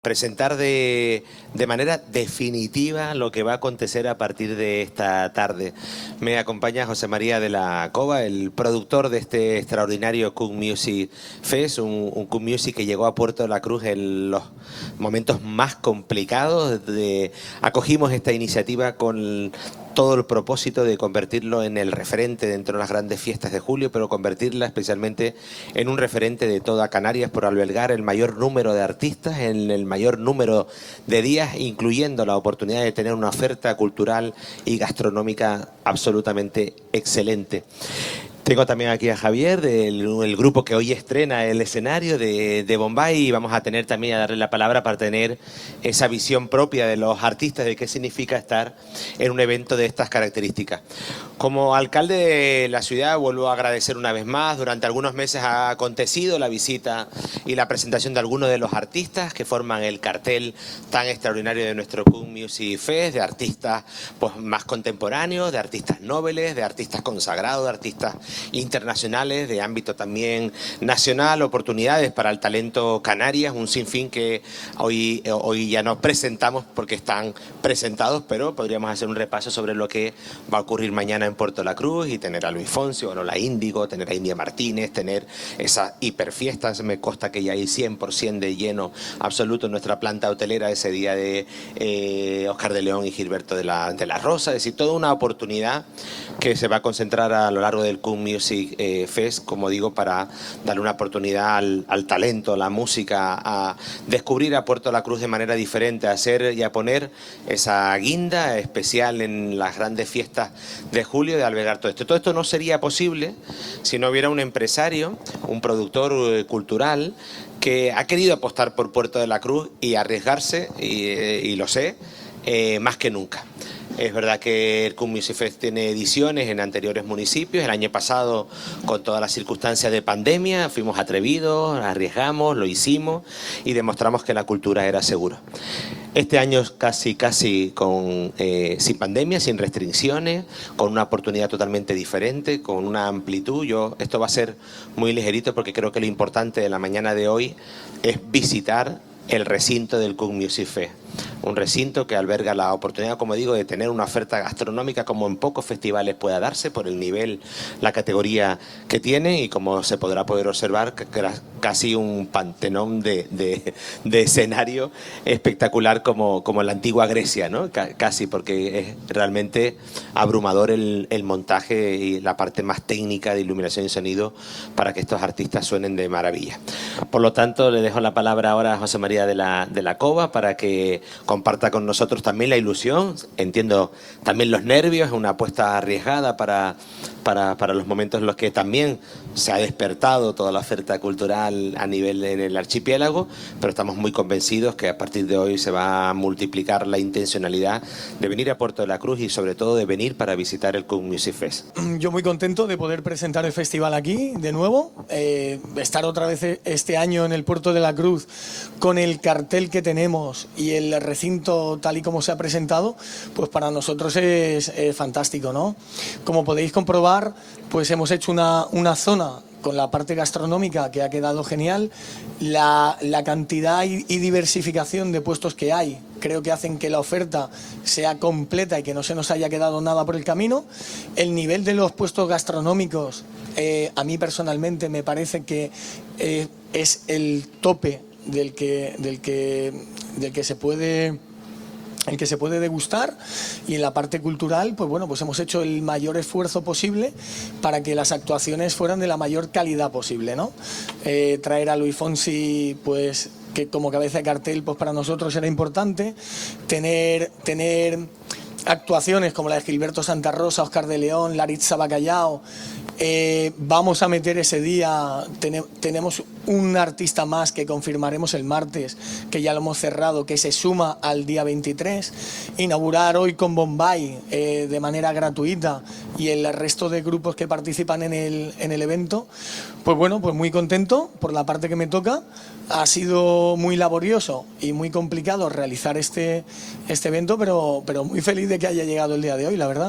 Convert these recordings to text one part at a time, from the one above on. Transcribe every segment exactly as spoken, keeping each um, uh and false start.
presentar de, de manera definitiva lo que va a acontecer a partir de esta tarde. Me acompaña José María de la Cova, el productor de este extraordinario Cook Music Fest, un, un Cook Music que llegó a Puerto de la Cruz en los momentos más complicados. De, acogimos esta iniciativa con todo el propósito de convertirlo en el referente dentro de las grandes fiestas de julio, pero convertirla especialmente en un referente de toda Canarias por albergar el mayor número de artistas en el mayor número de días, incluyendo la oportunidad de tener una oferta cultural y gastronómica absolutamente excelente. Tengo también aquí a Javier, del el grupo que hoy estrena el escenario de, de Bombay, y vamos a tener también a darle la palabra para tener esa visión propia de los artistas de qué significa estar en un evento de estas características. Como alcalde de la ciudad, vuelvo a agradecer una vez más. Durante algunos meses ha acontecido la visita y la presentación de algunos de los artistas que forman el cartel tan extraordinario de nuestro Cook Music Fest, de artistas pues, más contemporáneos, de artistas nobles, de artistas consagrados, de artistas internacionales, de ámbito también nacional, oportunidades para el talento Canarias, un sinfín que hoy, hoy ya nos presentamos porque están presentados, pero podríamos hacer un repaso sobre lo que va a ocurrir mañana en Puerto La Cruz y tener a Luis Fonsi, o no, la Índigo, tener a India Martínez, tener esas hiperfiestas. Me consta que ya hay cien por ciento de lleno absoluto en nuestra planta hotelera ese día de eh, Oscar de León y Gilberto de la, de la Rosa, es decir, toda una oportunidad que se va a concentrar a lo largo del Cook Music eh, Fest, como digo, para darle una oportunidad al, al talento, a la música, a descubrir a Puerto La Cruz de manera diferente, a hacer y a poner esa guinda especial en las grandes fiestas de julio, de albergar todo esto. Todo esto no sería posible si no hubiera un empresario, un productor eh, cultural que ha querido apostar por Puerto de la Cruz y arriesgarse, y, eh, y lo sé, eh, más que nunca. Es verdad que el Cook Music Fest tiene ediciones en anteriores municipios. El año pasado, con todas las circunstancias de pandemia, fuimos atrevidos, arriesgamos, lo hicimos y demostramos que la cultura era segura. Este año casi, casi con, eh, sin pandemia, sin restricciones, con una oportunidad totalmente diferente, con una amplitud. Yo, esto va a ser muy ligerito porque creo que lo importante de la mañana de hoy es visitar el recinto del Cook Music Fest. Un recinto que alberga la oportunidad, como digo, de tener una oferta gastronómica como en pocos festivales pueda darse por el nivel, la categoría que tiene, y como se podrá poder observar, casi un pantenón de, de, de escenario espectacular como, como en la antigua Grecia, ¿no? Casi, porque es realmente abrumador el, el montaje y la parte más técnica de iluminación y sonido para que estos artistas suenen de maravilla. Por lo tanto, le dejo la palabra ahora a José María de la, de la Cova para que comparta con nosotros también la ilusión, entiendo también los nervios, es una apuesta arriesgada para, para, para los momentos en los que también se ha despertado toda la oferta cultural a nivel en el archipiélago, pero estamos muy convencidos que a partir de hoy se va a multiplicar la intencionalidad de venir a Puerto de la Cruz y sobre todo de venir para visitar el Cook Music Fest. Yo muy contento de poder presentar el festival aquí de nuevo, eh, estar otra vez este año en el Puerto de la Cruz con el cartel que tenemos y el recinto tal y como se ha presentado, pues para nosotros es, es fantástico, ¿no? Como podéis comprobar, pues hemos hecho una, una zona con la parte gastronómica que ha quedado genial. La, la cantidad y, y diversificación de puestos que hay creo que hacen que la oferta sea completa y que no se nos haya quedado nada por el camino. El nivel de los puestos gastronómicos, eh, a mí personalmente me parece que eh, es el tope del que, del que, del que se puede... el que se puede degustar, y en la parte cultural, pues bueno, pues hemos hecho el mayor esfuerzo posible para que las actuaciones fueran de la mayor calidad posible, ¿no? Eh, traer a Luis Fonsi, pues que como cabeza de cartel, pues para nosotros era importante. Tener, tener actuaciones como la de Gilberto Santa Rosa, Oscar de León, Laritza Bacallao. Eh, vamos a meter ese día, ten, tenemos un artista más que confirmaremos el martes, que ya lo hemos cerrado, que se suma al día veintitrés, inaugurar hoy con Bombay eh, de manera gratuita, y el resto de grupos que participan en el, en el evento. Pues bueno, pues muy contento por la parte que me toca. Ha sido muy laborioso y muy complicado realizar este, este evento, pero, pero muy feliz de que haya llegado el día de hoy, la verdad.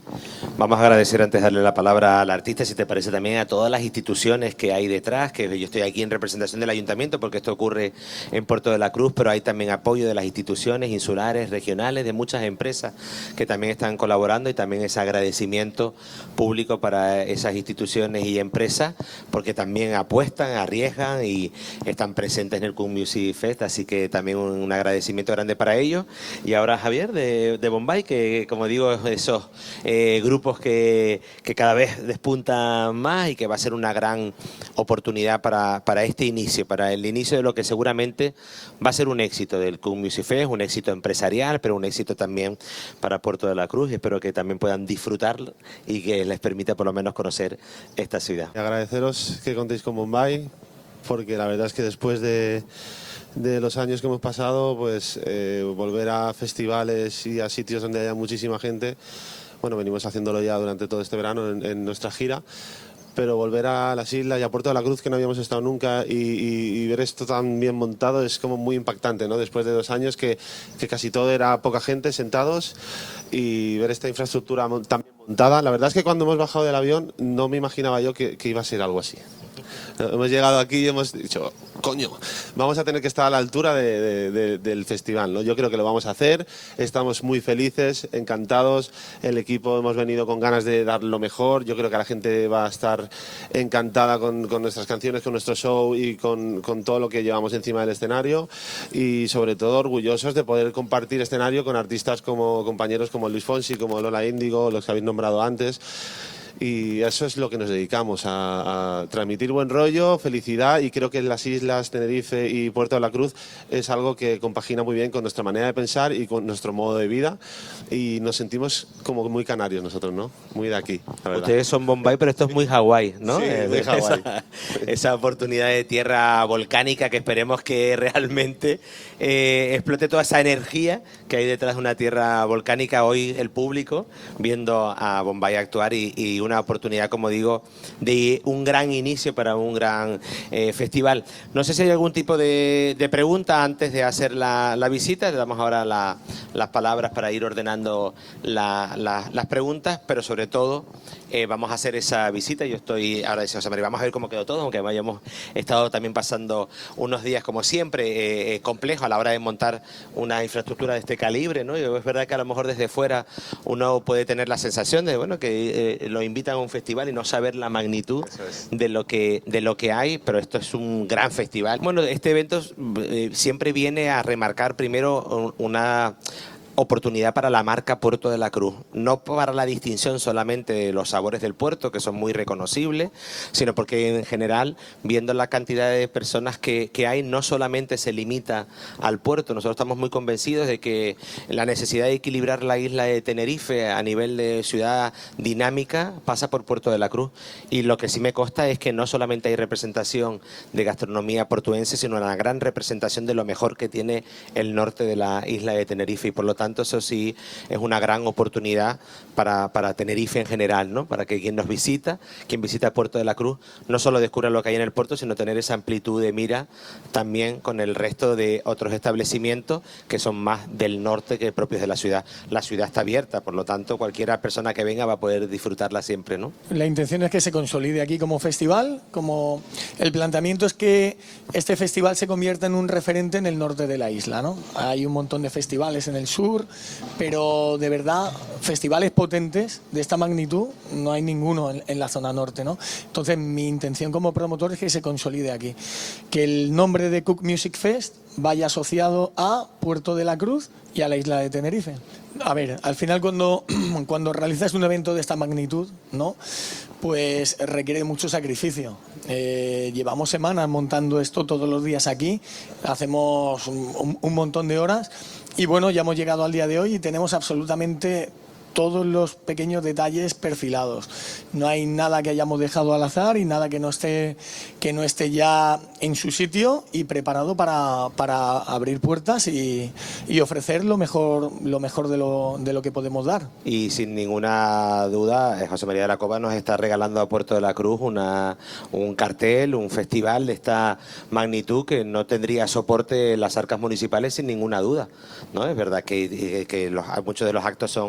Vamos a agradecer antes de darle la palabra al artista, si te parece, también a todas las instituciones que hay detrás, que yo estoy aquí en representación del ayuntamiento porque esto ocurre en Puerto de la Cruz, pero hay también apoyo de las instituciones insulares, regionales, de muchas empresas que también están colaborando, y también ese agradecimiento público para esas instituciones y empresas, porque también apuestan, arriesgan y están presentes en el Cook Music Fest, así que también un, un agradecimiento grande para ellos. Y ahora Javier de, de Bombay, que como digo, esos eh, grupos Que, que cada vez despuntan más y que va a ser una gran oportunidad para, para este inicio, para el inicio de lo que seguramente va a ser un éxito del Cook Music Fest, un éxito empresarial, pero un éxito también para Puerto de la Cruz, y espero que también puedan disfrutarlo y que les permita por lo menos conocer esta ciudad. Y agradeceros que contéis con Bombay, porque la verdad es que después de, de los años que hemos pasado, pues eh, volver a festivales y a sitios donde haya muchísima gente. Bueno, venimos haciéndolo ya durante todo este verano en, en nuestra gira, pero volver a las islas y a Puerto de la Cruz, que no habíamos estado nunca, y, y, y ver esto tan bien montado es como muy impactante, ¿no? Después de dos años que, que casi todo era poca gente sentados, y ver esta infraestructura tan bien montada. La verdad es que cuando hemos bajado del avión no me imaginaba yo que, que iba a ser algo así. Hemos llegado aquí y hemos dicho, coño, vamos a tener que estar a la altura de, de, de, del festival, ¿no? Yo creo que lo vamos a hacer, estamos muy felices, encantados, el equipo hemos venido con ganas de dar lo mejor, yo creo que la gente va a estar encantada con, con nuestras canciones, con nuestro show y con, con todo lo que llevamos encima del escenario, y sobre todo orgullosos de poder compartir escenario con artistas como compañeros como Luis Fonsi, como Lola Índigo, los que habéis nombrado antes. Y eso es lo que nos dedicamos, a, a transmitir buen rollo, felicidad, y creo que en las islas Tenerife y Puerto de la Cruz es algo que compagina muy bien con nuestra manera de pensar y con nuestro modo de vida, y nos sentimos como muy canarios nosotros, ¿no? Muy de aquí, la verdad. Ustedes son Bombay, pero esto es muy Hawái, ¿no? Sí, eh, muy Hawái. Esa, esa oportunidad de tierra volcánica que esperemos que realmente eh, explote toda esa energía que hay detrás de una tierra volcánica. Hoy el público viendo a Bombay actuar, y, y una oportunidad, como digo, de un gran inicio para un gran eh, festival. No sé si hay algún tipo de, de pregunta antes de hacer la, la visita. Le damos ahora la, las palabras para ir ordenando la, la, las preguntas, pero sobre todo eh, vamos a hacer esa visita. Yo estoy ahora diciendo, José María, vamos a ver cómo quedó todo, aunque hayamos estado también pasando unos días, como siempre, eh, complejos a la hora de montar una infraestructura de este calibre, ¿no? Y es verdad que a lo mejor desde fuera uno puede tener la sensación de, bueno, que eh, lo invitan a un festival y no saber la magnitud de lo que de lo que hay, pero esto es un gran festival. Bueno, este evento eh, siempre viene a remarcar primero una oportunidad para la marca Puerto de la Cruz, no para la distinción solamente de los sabores del puerto, que son muy reconocibles, sino porque en general, viendo la cantidad de personas que, que hay, no solamente se limita al puerto. Nosotros estamos muy convencidos de que la necesidad de equilibrar la isla de Tenerife a nivel de ciudad dinámica pasa por Puerto de la Cruz, y lo que sí me consta es que no solamente hay representación de gastronomía portuense, sino una gran representación de lo mejor que tiene el norte de la isla de Tenerife, y por lo tanto eso sí es una gran oportunidad para, para Tenerife en general, ¿no? Para que quien nos visita, quien visita Puerto de la Cruz, no solo descubra lo que hay en el puerto, sino tener esa amplitud de mira también con el resto de otros establecimientos que son más del norte que propios de la ciudad. La ciudad está abierta, por lo tanto cualquier persona que venga va a poder disfrutarla siempre, ¿no? La intención es que se consolide aquí como festival, como el planteamiento es que este festival se convierta en un referente en el norte de la isla, ¿no? Hay un montón de festivales en el sur, pero de verdad festivales potentes de esta magnitud no hay ninguno en, en la zona norte, ¿no? Entonces mi intención como promotor es que se consolide aquí, que el nombre de Cook Music Fest vaya asociado a Puerto de la Cruz y a la isla de Tenerife. A ver, al final cuando, cuando realizas un evento de esta magnitud, ¿no? Pues requiere mucho sacrificio. Eh, llevamos semanas montando esto todos los días aquí, hacemos un, un montón de horas, y bueno, ya hemos llegado al día de hoy y tenemos absolutamente todos los pequeños detalles perfilados. No hay nada que hayamos dejado al azar y nada que no esté, que no esté ya en su sitio y preparado para, para abrir puertas y, y ofrecer lo mejor, lo mejor de lo, de lo que podemos dar. Y sin ninguna duda, José María de la Cova nos está regalando a Puerto de la Cruz una, un cartel, un festival de esta magnitud que no tendría soporte en las arcas municipales sin ninguna duda, ¿no? Es verdad que, que los, muchos de los actos son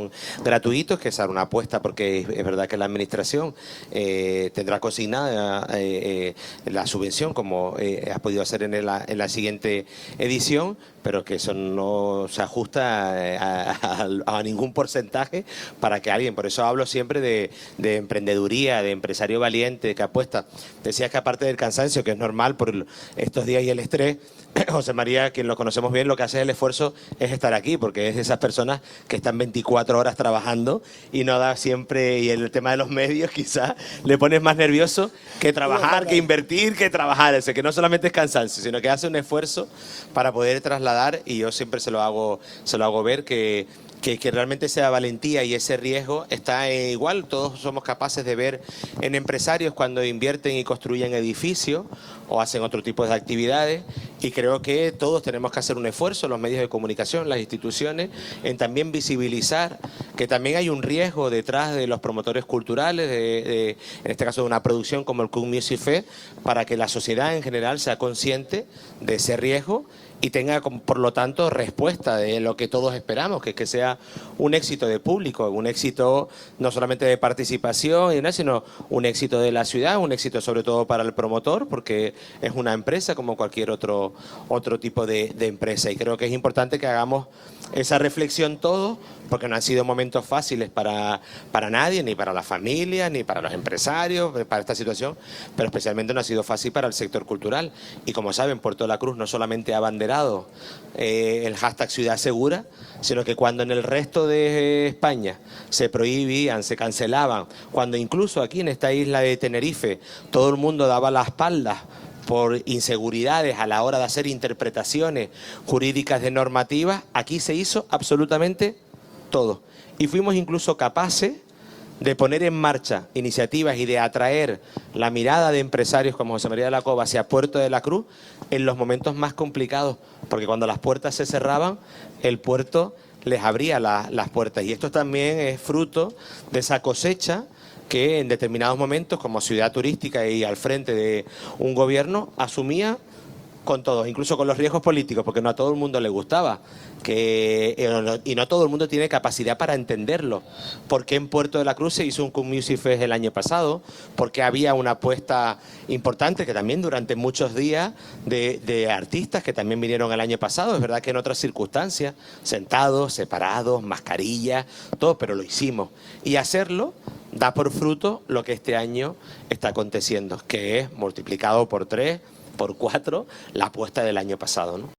gratuitos, que será una apuesta porque es, es verdad que la Administración eh, tendrá consignada eh, eh, la subvención, como eh, has podido hacer en la, en la siguiente edición, pero que eso no se ajusta a, a, a ningún porcentaje para que alguien, por eso hablo siempre de, de emprendeduría, de empresario valiente que apuesta. Decías que aparte del cansancio, que es normal por estos días y el estrés, José María, quien lo conocemos bien, lo que hace el esfuerzo es estar aquí, porque es de esas personas que están veinticuatro horas trabajando y no da siempre, y el tema de los medios quizás le pones más nervioso que trabajar, que invertir, que trabajar, ese que no solamente es cansancio, sino que hace un esfuerzo para poder trasladar, y yo siempre se lo hago, se lo hago ver que Que, que realmente esa valentía y ese riesgo está eh, igual. Todos somos capaces de ver en empresarios cuando invierten y construyen edificios o hacen otro tipo de actividades, y creo que todos tenemos que hacer un esfuerzo, los medios de comunicación, las instituciones, en también visibilizar que también hay un riesgo detrás de los promotores culturales, de, de, en este caso de una producción como el Cook Music Fest, para que la sociedad en general sea consciente de ese riesgo y tenga, por lo tanto, respuesta de lo que todos esperamos, que es que sea un éxito de público, un éxito no solamente de participación, sino un éxito de la ciudad, un éxito sobre todo para el promotor, porque es una empresa como cualquier otro, otro tipo de, de empresa. Y creo que es importante que hagamos esa reflexión todos, porque no han sido momentos fáciles para, para nadie, ni para la familia, ni para los empresarios, para esta situación, pero especialmente no ha sido fácil para el sector cultural. Y como saben, Puerto de la Cruz no solamente ha abanderado eh, el hashtag Ciudad Segura, sino que cuando en el resto de España se prohibían, se cancelaban, cuando incluso aquí en esta isla de Tenerife todo el mundo daba la espalda por inseguridades a la hora de hacer interpretaciones jurídicas de normativas, aquí se hizo absolutamente todo. Y fuimos incluso capaces de poner en marcha iniciativas y de atraer la mirada de empresarios como José María de la Cova hacia Puerto de la Cruz en los momentos más complicados, porque cuando las puertas se cerraban, el puerto les abría la, las puertas. Y esto también es fruto de esa cosecha que en determinados momentos, como ciudad turística y al frente de un gobierno, asumía con todos, incluso con los riesgos políticos, porque no a todo el mundo le gustaba, que, y no todo el mundo tiene capacidad para entenderlo. ¿Por qué en Puerto de la Cruz se hizo un Cook Music Fest el año pasado? Porque había una apuesta importante, que también durante muchos días, de, de artistas que también vinieron el año pasado. Es verdad que en otras circunstancias, sentados, separados, mascarillas, todo, pero lo hicimos. Y hacerlo da por fruto lo que este año está aconteciendo, que es multiplicado por tres, por cuatro, la apuesta del año pasado, ¿no?